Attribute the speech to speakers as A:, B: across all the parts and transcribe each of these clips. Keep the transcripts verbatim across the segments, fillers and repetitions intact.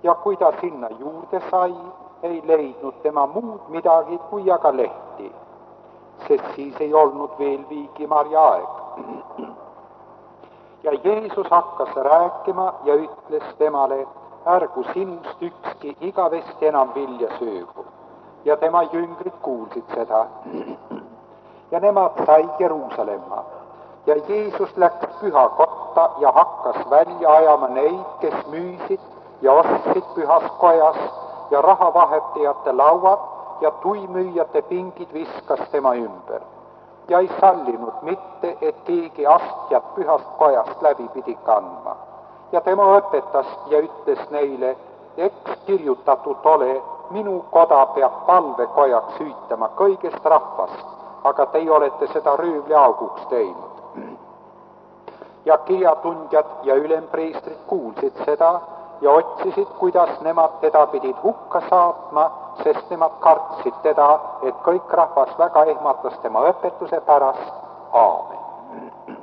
A: ja kui ta sinna juurde sai, ei leidnud tema muud midagi kui aga lehti, sest siis ei olnud veel viigimarja aeg. Ja Jeesus hakkas rääkima ja ütles temale, ärgu sinust ükski igavesti enam vilja söögu. Ja tema jüngrid kuulsid seda. Ja nemad sai Jeruusalemma. Ja Jeesus läks pühakotta ja hakkas välja ajama neid, kes müüsid ja ostsid pühas kojas ja rahavahetajate lauad ja tuimüüjate pingid viskas tema ümber. Ja ei sallinud mitte, et keegi astjad pühast kojast läbi pidi kandma. Ja tema õpetas ja ütles neile, eks kirjutatud ole, minu koda peab palvekojaks hüütama kõigest rahvast, aga teie olete seda röövliauguks teinud. Ja kirjatundjad ja ülempreestrid kuulsid seda ja otsisid, kuidas nemad teda pidid hukka saatma, sest nemad kartsid teda, et kõik rahvas väga ehmatas tema õpetuse pärast. Aamen.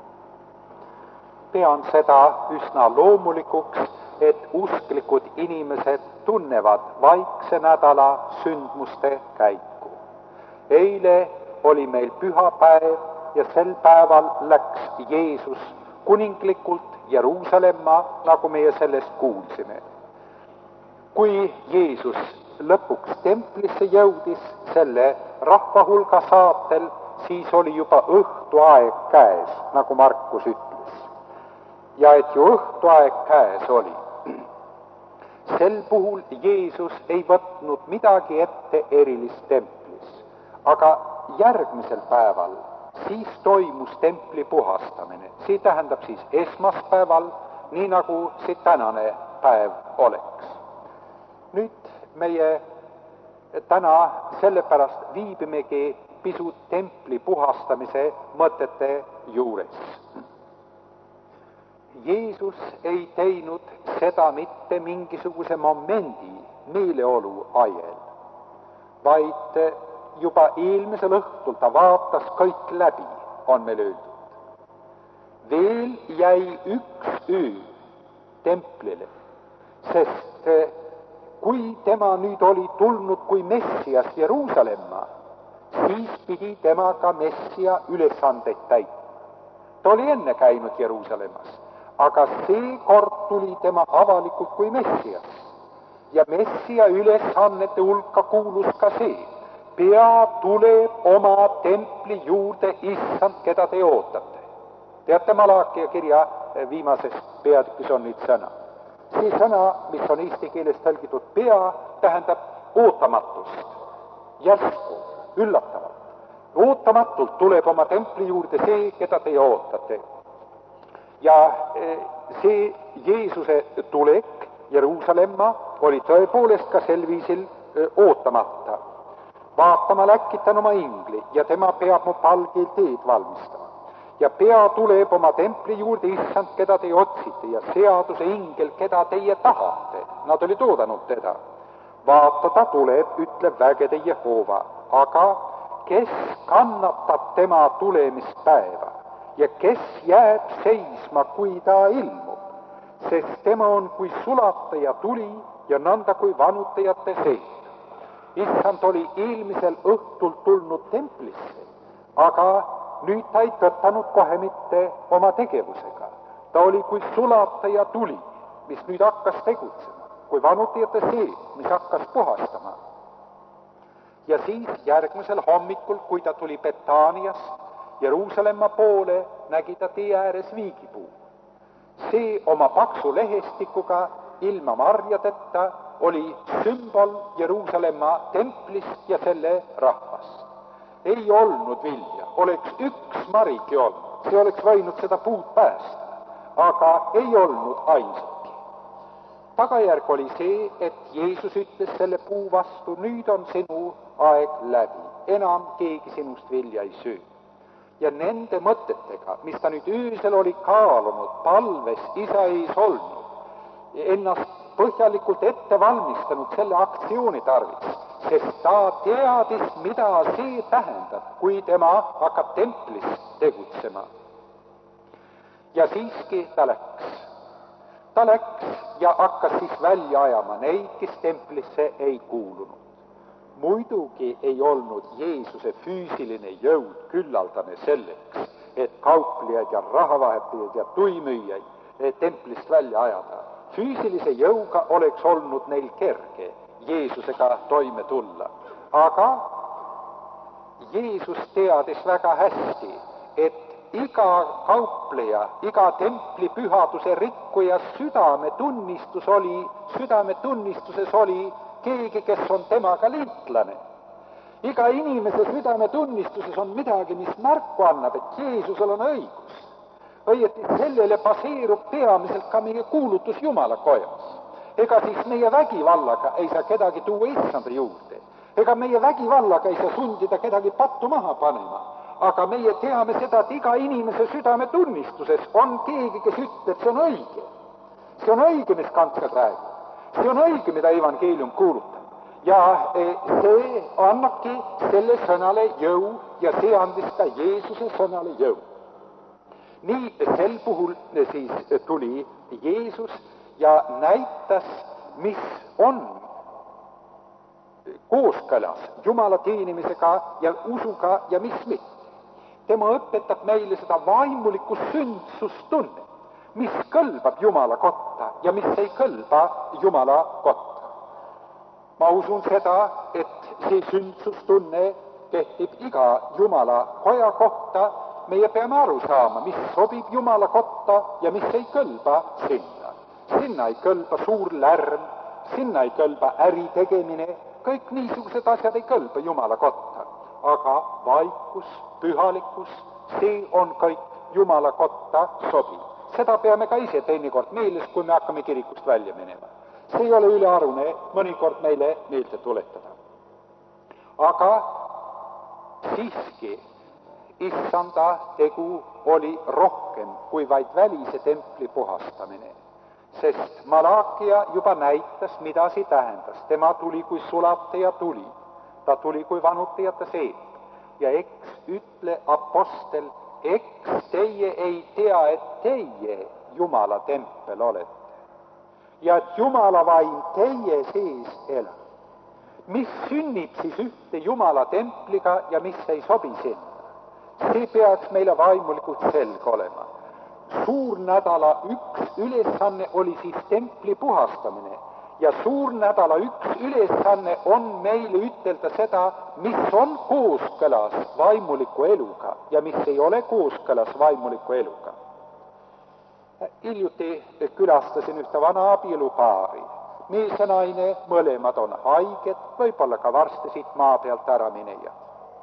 A: Pean seda üsna loomulikuks, et usklikud inimesed tunnevad vaikse nädala sündmuste käiku. Eile oli meil pühapäev ja sel päeval läks Jeesus kuninglikult Jeruusalemma, nagu meie sellest kuulsime. Kui Jeesus lõpuks templisse jõudis selle rahva hulga saatel, siis oli juba õhtuaeg käes, nagu Markus ütles. Ja et ju õhtuaeg käes oli. Sel puhul Jeesus ei võtnud midagi ette erilist templis, aga järgmisel päeval siis toimus templi puhastamine. See tähendab siis esmaspäeval, nii nagu see tänane päev oleks. Nüüd meie täna sellepärast viibimegi pisut templi puhastamise mõtete juures. Jeesus ei teinud seda mitte mingisuguse momendi meeleolu ajel, vaid juba eelmisel õhtul ta vaatas kõik läbi, on meil öeldud. Veel jäi üks öö templile, sest kui tema nüüd oli tulnud kui Messias Jeruusalemma, siis pidi tema ka Messia ülesandeid täitma. Ta oli enne käinud Jeruusalemmas, aga seekord tuli tema avalikult kui Messias. Ja Messia ülesannete hulka kuulus ka see, pea tuleb oma templi juurde, issand, keda te ootate. Teate, Malakia kirja viimasest peatükis on nüüd sõna. See sõna, mis on eesti keeles tõlgitud pea, tähendab ootamatust, järsku, üllatavalt. Ootamatult tuleb oma templi juurde see, keda te ootate. Ja see Jeesuse tulek Jeruusalemma oli tõepoolest ka sel viisil ootamata. Vaatama läkitan oma ingli ja tema peab mu palgil teed valmistama. Ja pea tuleb oma templi juurde, issand, keda te otsite, ja seaduse ingel, keda teie tahate. Nad olid oodanud teda. Vaata, ta tuleb, ütleb vägede Jehova, aga kes kannatab tema tulemispäeva ja kes jääb seisma, kui ta ilmub, sest tema on kui sulataja tuli ja nõnda kui vanutajate seed. Issand oli eelmisel õhtul tulnud templisse, aga nüüd ta ei tõtanud kohe mitte oma tegevusega. Ta oli kui sulataja tuli, mis nüüd hakkas tegutsema, kui vanutajate seed, mis hakkas puhastama. Ja siis järgmisel hommikul, kui ta tuli Betaaniast Jeruusalemma poole, nägi ta tee ääres viigipuu. See oma paksu lehestikuga ilma marjadeta oli sümbol Jeruusalemma templist ja selle rahvast. Ei olnud vilja, oleks üks marigi olnud, see oleks võinud seda puud päästa, aga ei olnud ainsatki. Tagajärg oli see, et Jeesus ütles selle puu vastu, nüüd on sinu aeg läbi, enam keegi sinust vilja ei söö. Ja nende mõtetega, mis ta nüüd öösel oli kaalunud, palves isa ees olnud, ennast põhjalikult ette valmistanud selle aktsiooni tarvis, sest ta teadis, mida see tähendab, kui tema hakkab templis tegutsema. Ja siiski ta läks. ta läks ja hakkas siis välja ajama neid, kes templisse ei kuulunud. Muidugi ei olnud Jeesuse füüsiline jõud küllaldane selleks, et kauplejaid ja rahavahetajaid ja tuimüüjaid templist välja ajada. Füüsilise jõuga oleks olnud neil kerge Jeesusega toime tulla. Aga Jeesus teadis väga hästi, et iga kaupleja, iga templi pühaduse rikkuja südametunnistus oli, südametunnistuses oli keegi, kes on temaga liitlane. Iga inimese südametunnistuses on midagi, mis märku annab, et Jeesusel on õigus. Õieti sellele baseerub peamiselt ka meie kuulutus Jumala kojas. Ega siis meie vägivallaga ei saa kedagi tuua issanda juurde. Ega meie vägivallaga ei saa sundida kedagi pattu maha panema. Aga meie teame seda, et iga inimese südametunnistuses on keegi, kes ütleb, see on õige. See on õige, mis kantsler räägib. See on õige, mida evangeelium kuulutab. Ja see annabki selle sõnale jõu ja see andis ka Jeesuse sõnale jõu. Nii sel puhul siis tuli Jeesus ja näitas, mis on kooskõlas Jumala teenimisega ja usuga ja mis mitte. Tema õpetab meile seda vaimulikku sündsustunnet, mis kõlbab Jumala kotta ja mis ei kõlba Jumala kotta. Ma usun seda, et see sündsustunne kehtib iga Jumala koja kohta. Meie peame aru saama, mis sobib Jumala kotta ja mis ei kõlba sinna. Sinna ei kõlba suur lärm, sinna ei kõlba äri tegemine, kõik niisugused asjad ei kõlba Jumala kotta. Aga vaikus, pühalikkus, see on kõik Jumala kotta sobiv. Seda peame ka ise teinekord meeles, kui me hakkame kirikust välja minema. See ei ole ülearune mõnikord meile meelde tuletada. Aga siiski issanda tegu oli rohkem kui vaid välise templi puhastamine, sest Malakia juba näitas, mida see tähendas. Tema tuli kui sulataja tuli, ta tuli kui vanutajate seep. Ja eks ütle apostel, eks teie ei tea, et teie Jumala tempel olete. Ja et Jumala vaim teie sees elab. Mis sünnib siis ühte Jumala templiga ja mis ei sobi sinna? See peaks meile vaimulikult selge olema. Suurnädala üks ülesanne oli siis templi puhastamine ja suurnädala üks ülesanne on meile ütelda seda, mis on kooskõlas vaimuliku eluga ja mis ei ole kooskõlas vaimuliku eluga. Hiljuti külastasin ühte vana abielupaari. Mees ja naine, mõlemad on haiged, võib-olla ka varsti siit maa pealt ära mineja.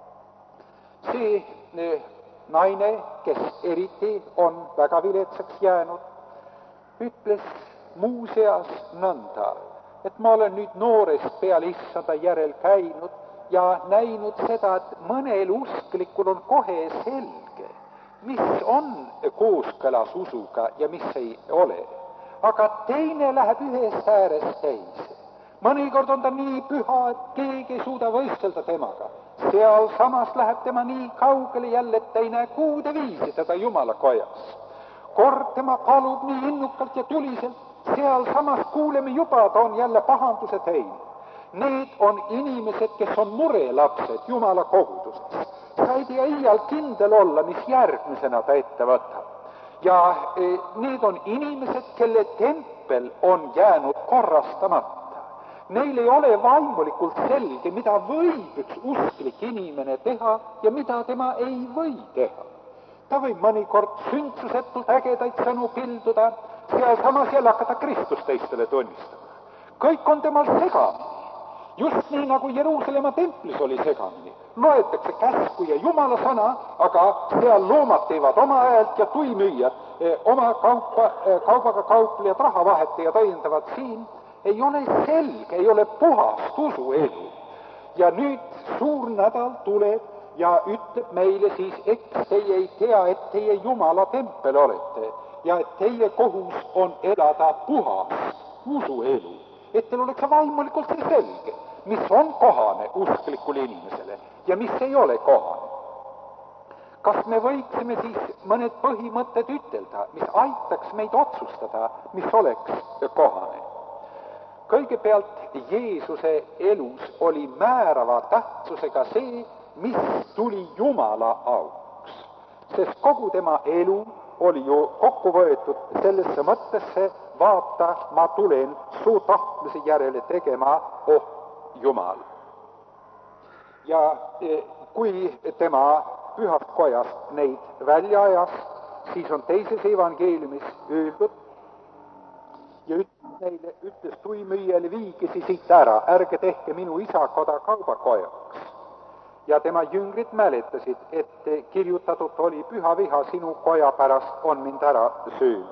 A: See naine, kes eriti on väga viletsaks jäänud, ütles muuseas nõnda, et ma olen nüüd noorest peale issanda järel käinud ja näinud seda, et mõnel usklikul on kohe selge, mis on kooskõlas usuga ja mis ei ole. Aga teine läheb ühest äärest teise. Mõnikord on ta nii püha, et keegi ei suuda võistelda temaga. Seal samas läheb tema nii kaugele jälle, et ei näe kuude viisi teda Jumala kojas. Kord tema palub nii innukalt ja tuliselt, seal samas kuuleme juba, ta on jälle pahanduse teinud. Need on inimesed, kes on murelapsed Jumala koguduses. Sa ei tea iial kindel olla, mis järgmisena ta ette võtab. Ja e, need on inimesed, kelle tempel on jäänud korrastamata. Neil ei ole vaimulikult selge, mida võib üks usklik inimene teha ja mida tema ei või teha. Ta võib mõnikord sündsusetult ägedaid sõnu pilduda, seal samas jälle hakata Kristust teistele tunnistama. Kõik on temal segamini. Just nii, nagu Jeruusalemma templis oli segamini. Loetakse käsku ja Jumala sõna, aga seal loomad teevad oma häält ja tuimüüjad, oma kaupa, kaubaga kauplejad, rahavahetajad õiendavad siin. Ei ole selge, ei ole puhast usuelu. Ja nüüd suur nädal tuleb ja ütleb meile siis, eks teie ei tea, et teie Jumala tempel olete ja et teie kohus on elada puhast usuelu. Et teil oleks vaimulikult see selge, mis on kohane usklikule inimesele ja mis ei ole kohane. kas me võiksime siis mõned põhimõtted ütelda, mis aitaks meid otsustada, mis oleks kohane? Kõigepealt Jeesuse elus oli määrava tähtsusega see, mis tuli Jumala auks, sest kogu tema elu oli ju kokku võetud sellesse mõttesse, vaata, ma tulen su tahtluse järele tegema, oh Jumal. Ja kui tema pühast kojast neid välja ajas, siis on teises evangeeliumis öeldud ja ütles neile, ütles tuimüüjale, viige siis siit ära, ärge tehke minu isa koda kaubakojaks. Ja tema jüngrid mäletasid, et kirjutatud oli püha viha sinu koja pärast on mind ära söönud.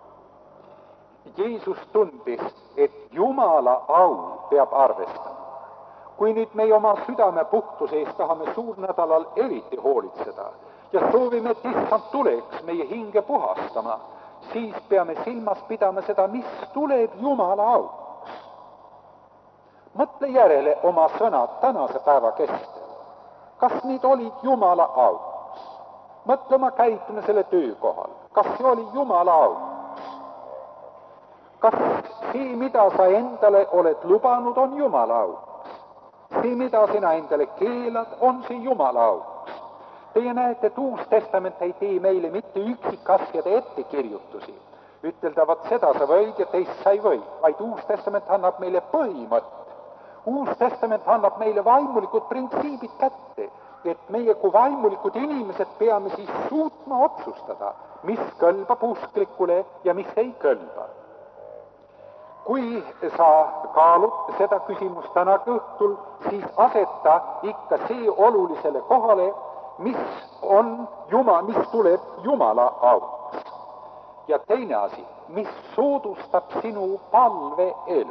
A: Jeesus tundis, et Jumala au peab arvestama. Kui nüüd me oma südame puhtuse eest tahame suurnädalal eriti hoolitseda ja soovime, et issand tuleks meie hinge puhastama, siis peame silmas pidama seda, mis tuleb Jumala auks. Mõtle järele oma sõnad tänase päeva kestel. Kas need olid Jumala auks? Mõtle oma käitumisele töökohal. Kas see oli Jumala auks? Kas see, mida sa endale oled lubanud, on Jumala auks? See, mida sina endale keelad, on see Jumala auks. Teie näete, et Uus Testament ei tee meile mitte üksikasjade ettekirjutusi. Üteldavad, seda sa võid ja teist sa ei või, vaid Uus Testament annab meile põhimõtte. Uus Testament annab meile vaimulikud printsiibid kätte, et meie kui vaimulikud inimesed peame siis suutma otsustada, mis kõlbab usklikule ja mis ei kõlba. Kui sa kaalud seda küsimust täna õhtul, siis aseta ikka see olulisele kohale, mis on Jumal, mis tuleb Jumala auks. Ja teine asi, mis soodustab sinu palveelu.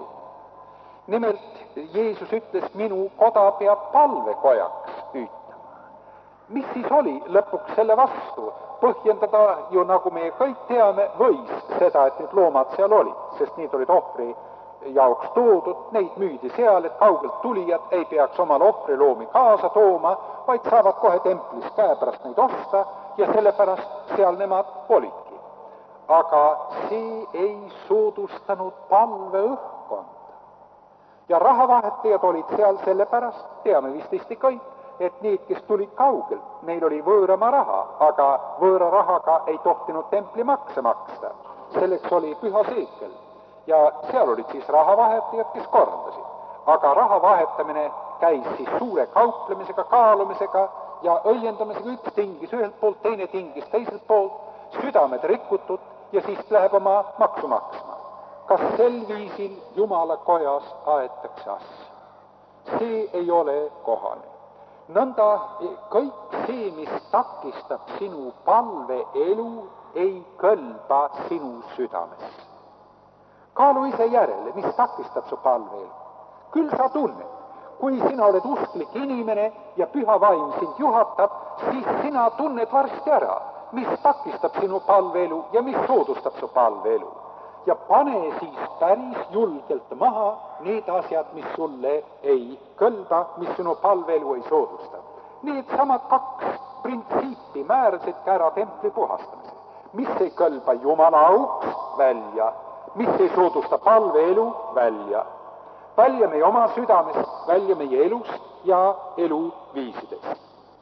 A: Nimelt Jeesus ütles, minu koda peab palvekojaks hüütama. Mis siis oli lõpuks selle vastu? Põhjendada ju, nagu me kõik teame, võis seda, et need loomad seal olid, sest need olid ohvri jaoks toodud, neid müüdi seal, et kaugelt tulijad ei peaks omal ohvriloomi kaasa tooma, vaid saavad kohe templis käepärast neid osta ja sellepärast seal nemad olidki. Aga see ei soodustanud palveõhkkonda. Ja rahavahetajad olid seal sellepärast, teame vist tõesti kõik, et need, kes tulid kaugelt, neil oli võõrama raha, aga võõra rahaga ei tohtinud templi makse maksta. Selleks oli püha seekel. Ja seal olid siis rahavahetajad, kes korraldasid. Aga raha vahetamine käis siis suure kauplemisega, kaalumisega ja õiendamisega, üks tingis ühelt poolt, teine tingis teiselt poolt, südamed rikutud ja siis läheb oma maksu maksma. Kas sel viisil Jumala kojas aetakse asja? See ei ole kohane. Nõnda kõik see, mis takistab sinu palveelu, ei kõlba sinu südames. Kaalu ise järele, mis takistab su palveelu. Küll sa tunned, kui sina oled usklik inimene ja püha vaim sind juhatab, siis sina tunned varsti ära, mis takistab sinu palveelu ja mis soodustab su palveelu. Ja pane siis päris julgelt maha need asjad, mis sulle ei kõlba, mis sinu palveelu ei soodusta. Need samad kaks printsiipi määrasid ka ära templi puhastamise. Mis ei kõlba Jumala auks välja, mis ei soodusta palveelu välja. Välja meie oma südamest, välja meie elust ja eluviisidest.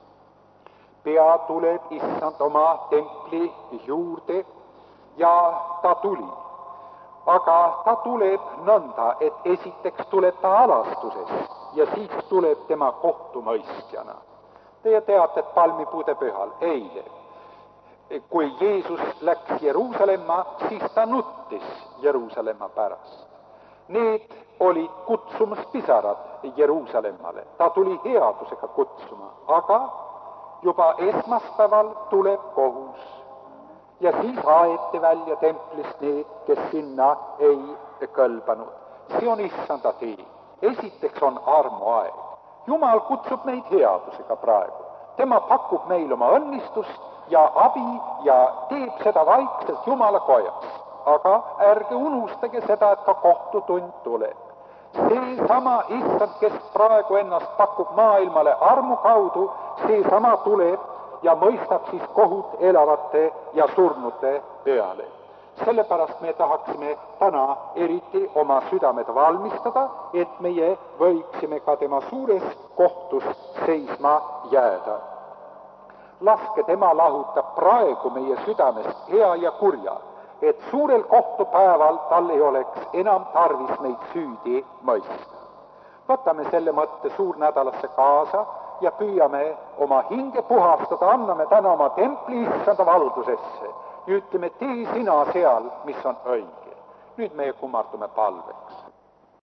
A: Pea tuleb issand oma templi juurde ja ta tuli. Aga ta tuleb nõnda, et esiteks tuleb ta alastuses ja siis tuleb tema kohtumõistjana. Teie teate, et palmipuude pühal eile, kui Jeesus läks Jeruusalemma, siis ta nuttis Jeruusalemma pärast. Need olid kutsumas pisarad Jeruusalemmale. Ta tuli headusega kutsuma, aga juba esmaspäeval tuleb kohus. Ja siis aeti välja templist need, kes sinna ei kõlbanud. See on issanda tee. Esiteks on armuaeg. Jumal kutsub meid headusega praegu. Tema pakub meil oma õnnistust ja abi ja teeb seda vaikselt Jumala kojas. Aga ärge unustage seda, et ka kohtutund tuleb. See sama issand, kes praegu ennast pakub maailmale armu kaudu, see sama tuleb ja mõistab siis kohut elavate ja surnute peale. Sellepärast me tahaksime täna eriti oma südamed valmistada, et meie võiksime ka tema suures kohtus seisma jääda. Laske tema lahutab praegu meie südamest hea ja kurja, et suurel kohtupäeval tal ei oleks enam tarvis meid süüdi mõista. Võtame selle mõtte suurnädalasse kaasa ja püüame oma hinge puhastada, anname täna oma templi issanda valdusesse ja ütleme, tee sina seal, mis on õige. Nüüd meie kummardume palve.